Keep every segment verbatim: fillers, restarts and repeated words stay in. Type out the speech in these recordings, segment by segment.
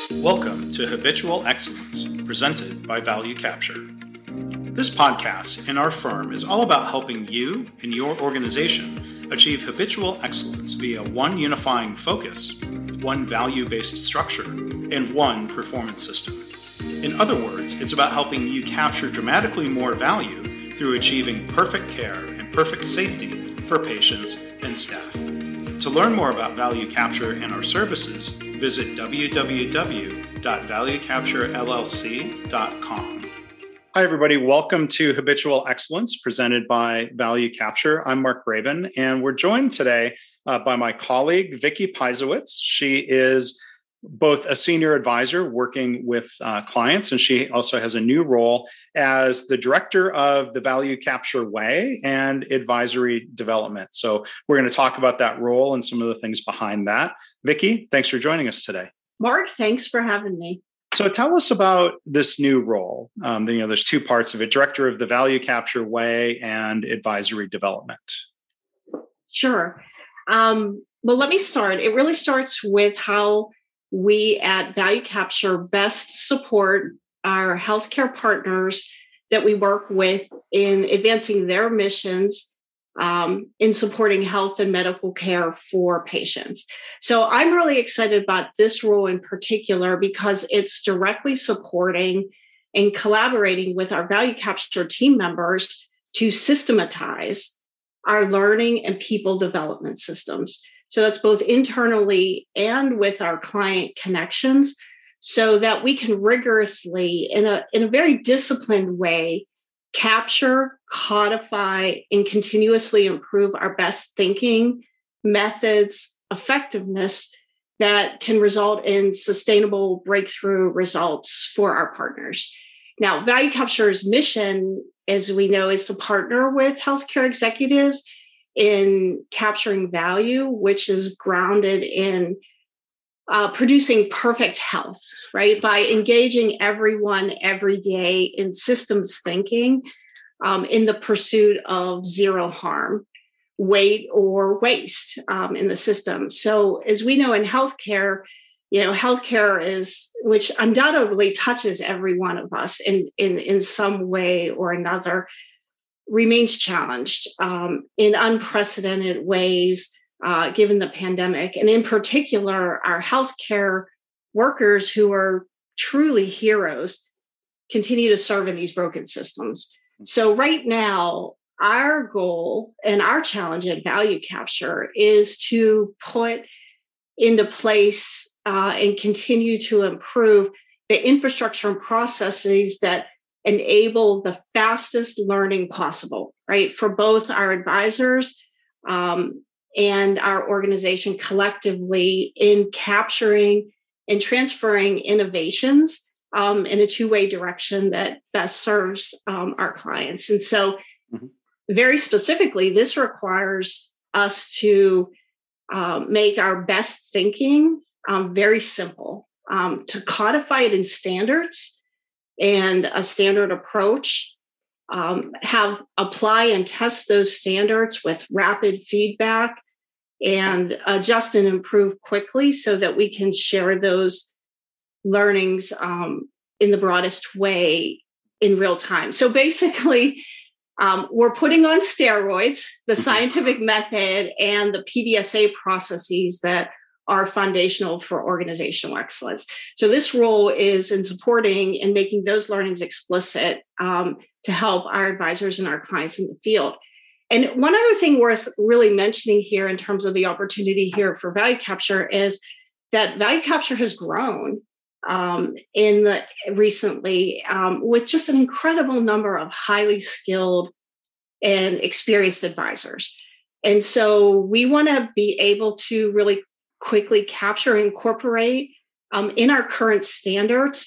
Welcome to Habitual Excellence, presented by Value Capture. This podcast in our firm is all about helping you and your organization achieve habitual excellence via one unifying focus, one value-based structure, and one performance system. In other words, it's about helping you capture dramatically more value through achieving perfect care and perfect safety for patients and staff. To learn more about Value Capture and our services, visit w w w dot value capture l l c dot com. Hi, everybody. Welcome to Habitual Excellence, presented by Value Capture. I'm Mark Graban, and we're joined today uh, by my colleague, Vicki Peisowitz. She is both a senior advisor working with uh, clients, and she also has a new role as the director of the Value Capture Way and advisory development. So we're going to talk about that role and some of the things behind that. Vicki, thanks for joining us today. Mark, thanks for having me. So tell us about this new role. Um, you know, there's two parts of it: director of the Value Capture Way and advisory development. Sure. Um, well, let me start. It really starts with how we at Value Capture best support our healthcare partners that we work with in advancing their missions um, in supporting health and medical care for patients. So I'm really excited about this role in particular because it's directly supporting and collaborating with our Value Capture team members to systematize our learning and people development systems. So that's both internally and with our client connections, so that we can rigorously, in a, in a very disciplined way, capture, codify, and continuously improve our best thinking, methods, effectiveness that can result in sustainable breakthrough results for our partners. Now, Value Capture's mission, as we know, is to partner with healthcare executives in capturing value, which is grounded in uh, producing perfect health, right? By engaging everyone every day in systems thinking um, in the pursuit of zero harm, weight, or waste um, in the system. So as we know in healthcare, you know, healthcare is, which undoubtedly touches every one of us in, in, in some way or another, remains challenged um, in unprecedented ways, uh, given the pandemic. And in particular, our healthcare workers, who are truly heroes, continue to serve in these broken systems. So right now, our goal and our challenge at Value Capture is to put into place uh, and continue to improve the infrastructure and processes that enable the fastest learning possible, right, for both our advisors um, and our organization collectively in capturing and transferring innovations um, in a two-way direction that best serves um, our clients. And so mm-hmm. very specifically, this requires us to um, make our best thinking um, very simple, um, to codify it in standards and a standard approach, um, have apply and test those standards with rapid feedback, and adjust and improve quickly so that we can share those learnings um, in the broadest way in real time. So basically, um, we're putting on steroids the scientific method and the P D S A processes that are foundational for organizational excellence. So this role is in supporting and making those learnings explicit um, to help our advisors and our clients in the field. And one other thing worth really mentioning here in terms of the opportunity here for Value Capture is that Value Capture has grown um, in the recently um, with just an incredible number of highly skilled and experienced advisors. And so we want to be able to really quickly capture and incorporate um, in our current standards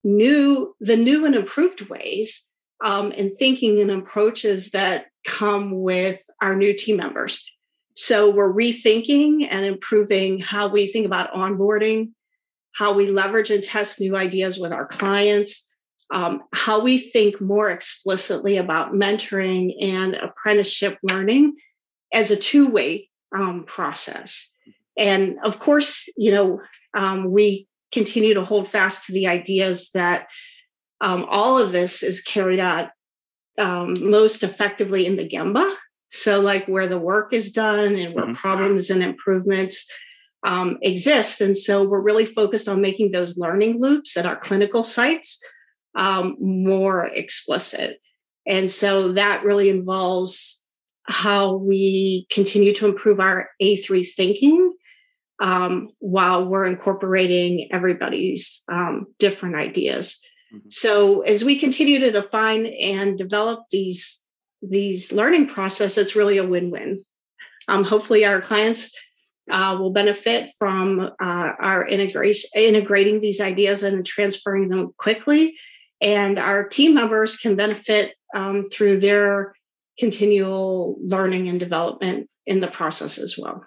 new the new and improved ways um, and thinking and approaches that come with our new team members. So we're rethinking and improving how we think about onboarding, how we leverage and test new ideas with our clients, um, how we think more explicitly about mentoring and apprenticeship learning as a two-way um, process. And of course, you know, um, we continue to hold fast to the ideas that um, all of this is carried out um, most effectively in the Gemba. So like where the work is done and where mm-hmm. problems and improvements um, exist. And so we're really focused on making those learning loops at our clinical sites um, more explicit. And so that really involves how we continue to improve our A three thinking um, while we're incorporating everybody's um, different ideas. Mm-hmm. So as we continue to define and develop these, these learning processes, it's really a win-win. Um, hopefully our clients uh, will benefit from uh, our integration, integrating these ideas and transferring them quickly. And our team members can benefit um, through their continual learning and development in the process as well.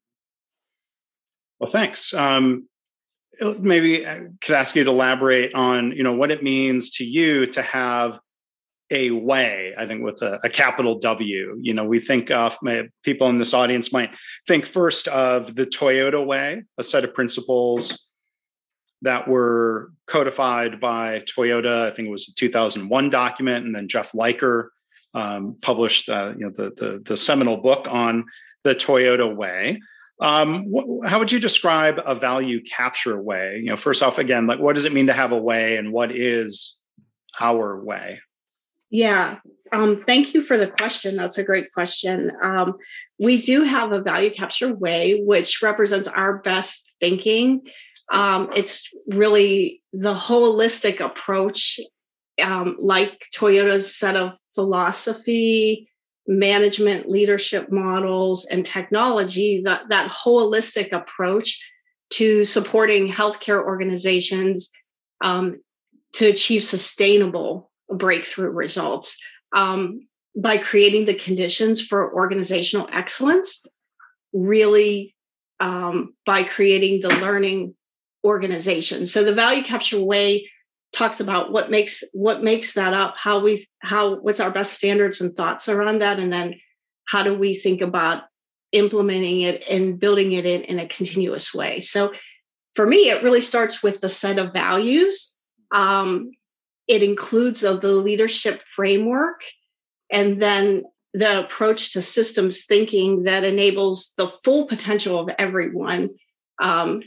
Well, thanks. Um, maybe I could ask you to elaborate on, you know, what it means to you to have a way, I think with a, a capital W. You know, we think of, people in this audience might think first of the Toyota way, a set of principles that were codified by Toyota. I think it was a two thousand one document, and then Jeff Liker um, published, uh, you know, the, the the seminal book on the Toyota way. Um, wh- how would you describe a value capture way? You know, first off, again, like what does it mean to have a way, and what is our way? Yeah. Um, thank you for the question. That's a great question. Um, we do have a value capture way, which represents our best thinking. Um, it's really the holistic approach, um, like Toyota's set of philosophy, management, leadership models, and technology, that, that holistic approach to supporting healthcare organizations um, to achieve sustainable breakthrough results um, by creating the conditions for organizational excellence, really um, by creating the learning organization. So the value capture way talks about what makes what makes that up, how we how what's our best standards and thoughts around that, and then how do we think about implementing it and building it in, in a continuous way. So for me, it really starts with the set of values. Um, it includes uh, the leadership framework, and then the approach to systems thinking that enables the full potential of everyone um,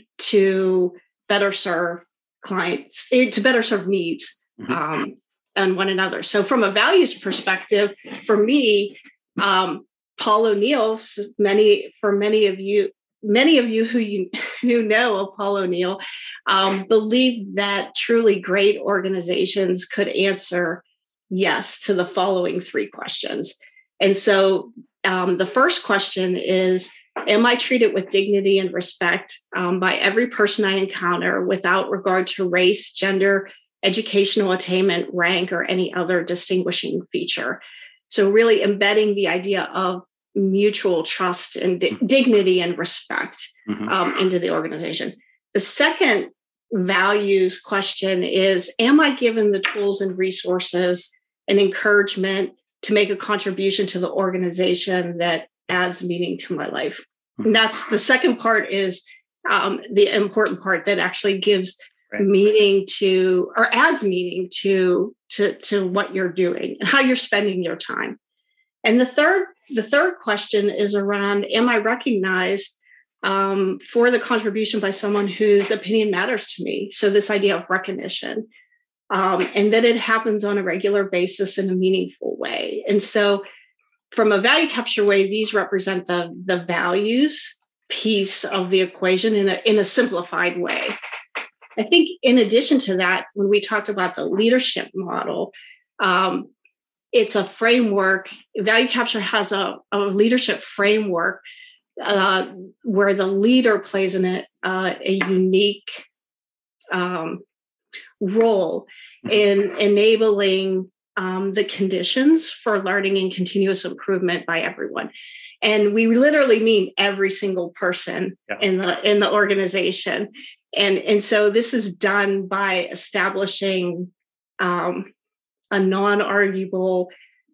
to better serve clients, to better serve needs um, and one another. So from a values perspective, for me, um, Paul O'Neill, many for many of you, many of you who you who know of Paul O'Neill, um, believe that truly great organizations could answer yes to the following three questions. And so um, the first question is, am I treated with dignity and respect um, by every person I encounter without regard to race, gender, educational attainment, rank, or any other distinguishing feature? So really embedding the idea of mutual trust and di- dignity and respect mm-hmm. um, into the organization. The second values question is, am I given the tools and resources and encouragement to make a contribution to the organization that adds meaning to my life? Mm-hmm. And that's the second part is um, the important part that actually gives right. meaning to, or adds meaning to, to, to what you're doing and how you're spending your time. And the third, the third question is around, am I recognized um, for the contribution by someone whose opinion matters to me? So this idea of recognition, um, and that it happens on a regular basis in a meaningful way. And so from a value capture way, these represent the, the values piece of the equation in a, in a simplified way. I think in addition to that, when we talked about the leadership model, um, it's a framework. Value capture has a, a leadership framework uh, where the leader plays in it uh, a unique um, role in enabling um, the conditions for learning and continuous improvement by everyone. And we literally mean every single person yeah. in the in the organization. And, and so this is done by establishing um, a non-arguable,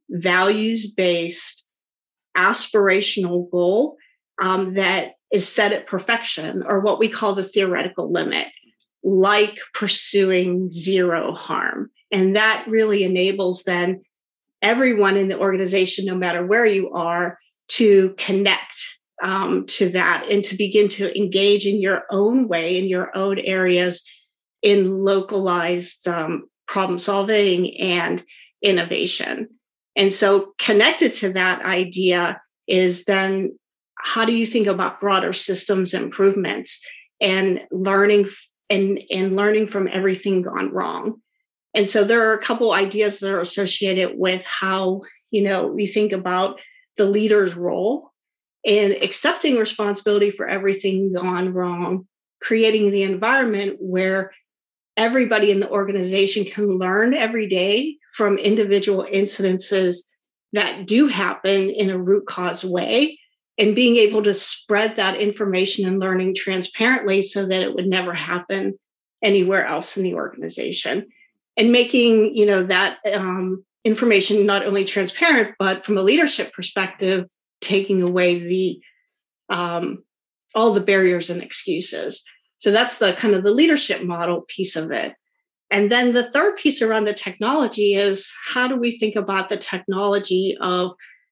values-based, aspirational goal um, that is set at perfection, or what we call the theoretical limit, like pursuing zero harm. And that really enables then everyone in the organization, no matter where you are, to connect um, to that and to begin to engage in your own way, in your own areas, in localized um, problem solving and innovation. And so connected to that idea is then, how do you think about broader systems improvements and learning and, and learning from everything gone wrong? And so there are a couple ideas that are associated with how, you know, we think about the leader's role in accepting responsibility for everything gone wrong, creating the environment where everybody in the organization can learn every day from individual incidences that do happen in a root cause way, and being able to spread that information and learning transparently so that it would never happen anywhere else in the organization. And making, you know, that um, information not only transparent, but from a leadership perspective, taking away the um, all the barriers and excuses. So that's the kind of the leadership model piece of it. And then the third piece around the technology is, how do we think about the technology of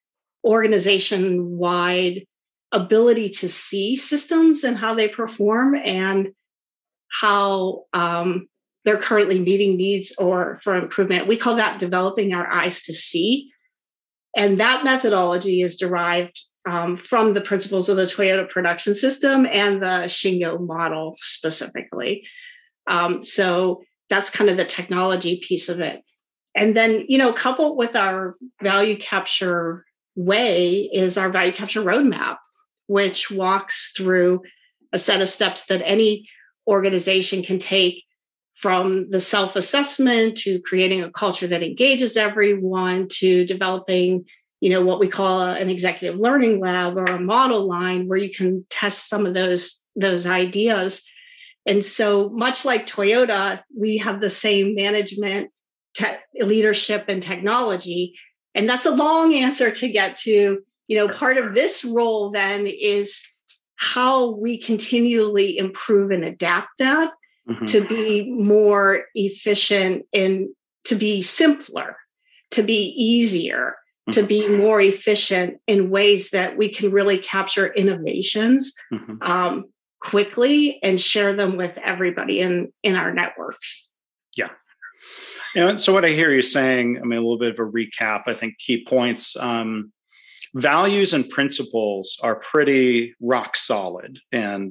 organization-wide ability to see systems and how they perform and how um, they're currently meeting needs or for improvement. We call that developing our eyes to see. And that methodology is derived um, from the principles of the Toyota Production System and the Shingo model specifically. Um, so that's kind of the technology piece of it. And then, you know, coupled with our value capture way is our value capture roadmap, which walks through a set of steps that any organization can take, from the self-assessment to creating a culture that engages everyone, to developing, you know, what we call a, an executive learning lab or a model line where you can test some of those, those ideas. And so much like Toyota, we have the same management, te- leadership, and technology. And that's a long answer to get to, you know, part of this role then is how we continually improve and adapt that. Mm-hmm. To be more efficient and to be simpler, to be easier, mm-hmm. to be more efficient in ways that we can really capture innovations mm-hmm. um, quickly and share them with everybody in, in our networks. Yeah. And so what I hear you saying, I mean, a little bit of a recap, I think key points. Um, values and principles are pretty rock solid and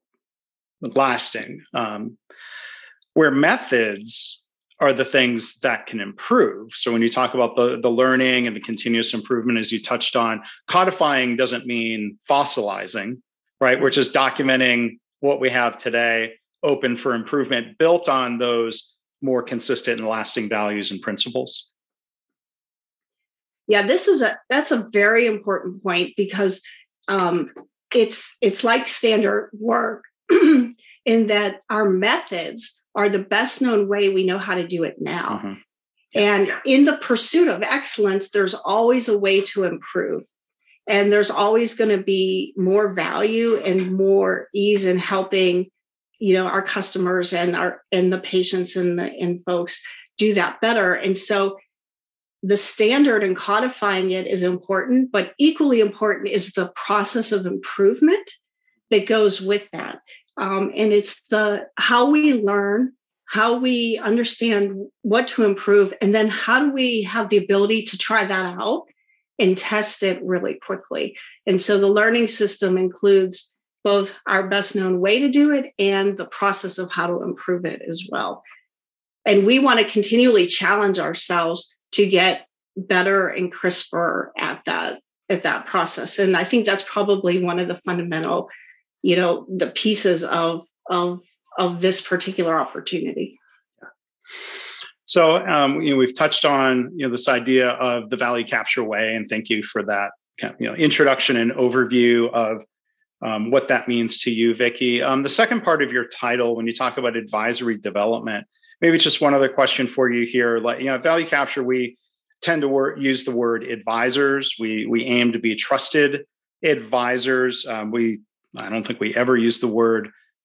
lasting, um, where methods are the things that can improve. So when you talk about the, the learning and the continuous improvement, as you touched on, codifying doesn't mean fossilizing, right? We're just documenting what we have today, open for improvement, built on those more consistent and lasting values and principles. Yeah, this is a that's a very important point, because um, it's it's like standard work. In that our methods are the best known way we know how to do it now. Mm-hmm. And in the pursuit of excellence, there's always a way to improve. And there's always going to be more value and more ease in helping, you know, our customers and our and the patients and the and folks do that better. And so the standard and codifying it is important, but equally important is the process of improvement that goes with that. Um, and it's the how we learn, how we understand what to improve, and then how do we have the ability to try that out and test it really quickly. And so the learning system includes both our best known way to do it and the process of how to improve it as well. And we want to continually challenge ourselves to get better and crisper at that, at that process. And I think that's probably one of the fundamental, you know, the pieces of, of, of this particular opportunity. So, um, you know, we've touched on, you know, this idea of the value capture way, and thank you for that, you know, introduction and overview of um, what that means to you, Vicki. Um, the second part of your title, when you talk about advisory development, maybe it's just one other question for you here. Like, you know, at Value Capture, we tend to wor- use the word advisors. We we aim to be trusted advisors. Um, we I don't think we ever use the word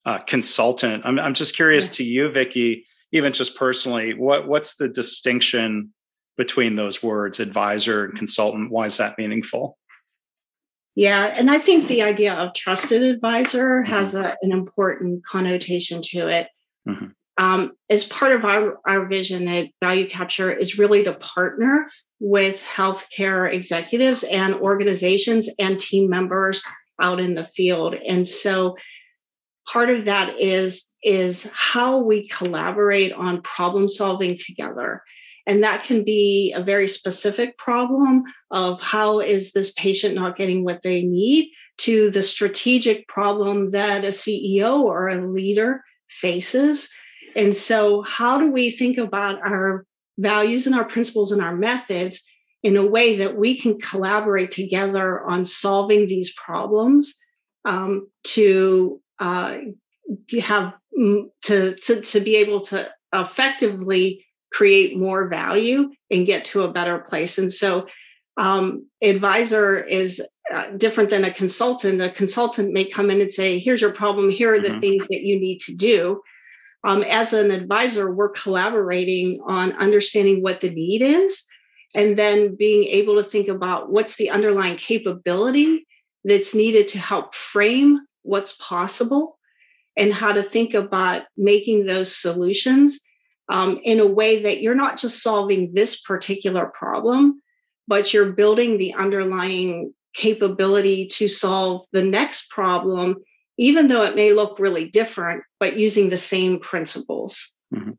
uh, consultant. I'm, I'm just curious yeah. to you, Vicki, even just personally, what what's the distinction between those words, advisor and consultant? Why is that meaningful? Yeah, and I think the idea of trusted advisor mm-hmm. has a, an important connotation to it. Mm-hmm. Um, as part of our, our vision at Value Capture is really to partner with healthcare executives and organizations and team members out in the field. And so part of that is, is how we collaborate on problem solving together. And that can be a very specific problem of how is this patient not getting what they need, to the strategic problem that a C E O or a leader faces. And so how do we think about our values and our principles and our methods in a way that we can collaborate together on solving these problems um, to uh, have to, to, to be able to effectively create more value and get to a better place. And so um, advisor is uh, different than a consultant. A consultant may come in and say, here's your problem. Here are the mm-hmm. things that you need to do. Um, as an advisor, we're collaborating on understanding what the need is, and then being able to think about what's the underlying capability that's needed to help frame what's possible and how to think about making those solutions um, in a way that you're not just solving this particular problem, but you're building the underlying capability to solve the next problem, even though it may look really different, but using the same principles. Mm-hmm.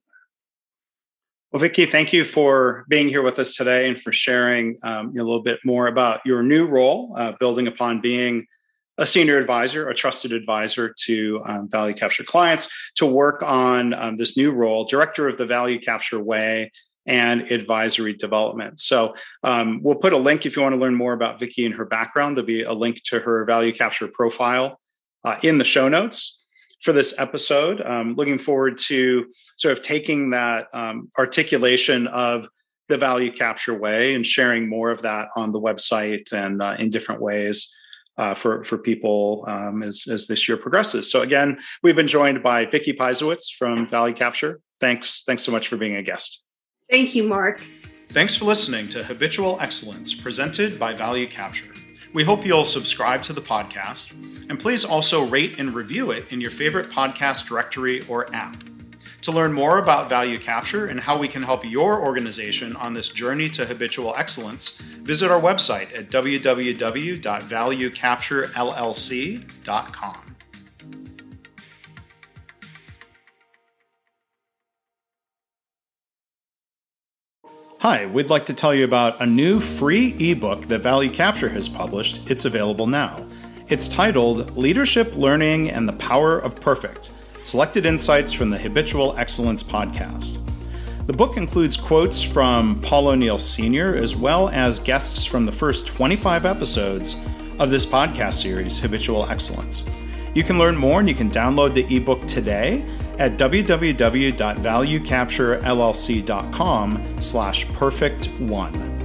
Well, Vicki, thank you for being here with us today and for sharing um, a little bit more about your new role, uh, building upon being a senior advisor, a trusted advisor to um, Value Capture clients, to work on um, this new role, Director of the Value Capture Way and Advisory Development. So um, we'll put a link if you want to learn more about Vicki and her background. There'll be a link to her Value Capture profile uh, in the show notes for this episode. Um, looking forward to sort of taking that um, articulation of the Value Capture Way and sharing more of that on the website and uh, in different ways uh, for, for people um, as, as this year progresses. So again, we've been joined by Vicki Peisowitz from Value Capture. Thanks. Thanks so much for being a guest. Thank you, Mark. Thanks for listening to Habitual Excellence, presented by Value Capture. We hope you'll subscribe to the podcast, and please also rate and review it in your favorite podcast directory or app. To learn more about Value Capture and how we can help your organization on this journey to habitual excellence, visit our website at w w w dot value capture l l c dot com. Hi, we'd like to tell you about a new free ebook that Value Capture has published. It's available now. It's titled Leadership, Learning, and the Power of Perfect: Selected Insights from the Habitual Excellence Podcast. The book includes quotes from Paul O'Neill Senior as well as guests from the first twenty-five episodes of this podcast series, Habitual Excellence. You can learn more and you can download the ebook today at w w w dot value capture l l c dot com slash perfect one.